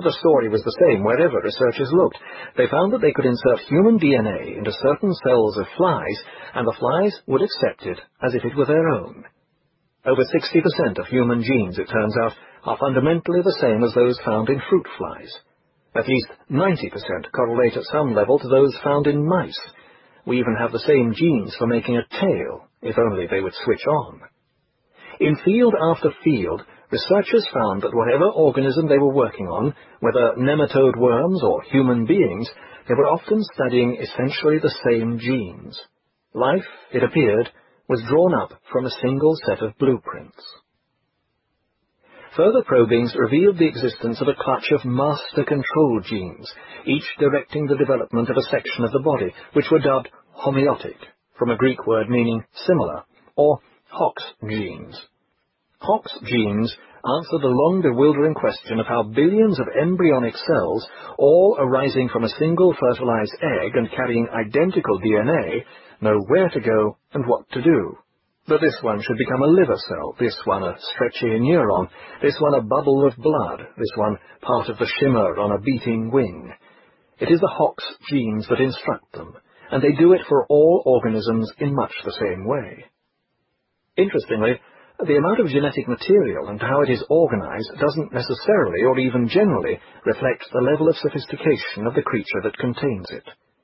but the story was the same wherever researchers looked. They found that they could insert human DNA into certain cells of flies, and the flies would accept it as if it were their own. Over 60% of human genes, it turns out, are fundamentally the same as those found in fruit flies. At least 90% correlate at some level to those found in mice. We even have the same genes for making a tail, if only they would switch on. In field after field, researchers found that whatever organism they were working on, whether nematode worms or human beings, they were often studying essentially the same genes. Life, it appeared, was drawn up from a single set of blueprints. Further probings revealed the existence of a clutch of master control genes, each directing the development of a section of the body, which were dubbed homeotic, from a Greek word meaning similar, or Hox genes. Hox genes answer the long bewildering question of how billions of embryonic cells, all arising from a single fertilized egg and carrying identical DNA, know where to go and what to do. That this one should become a liver cell, this one a stretchy neuron, this one a bubble of blood, this one part of the shimmer on a beating wing. It is the Hox genes that instruct them, and they do it for all organisms in much the same way. Interestingly, the amount of genetic material and how it is organized doesn't necessarily or even generally reflect the level of sophistication of the creature that contains it.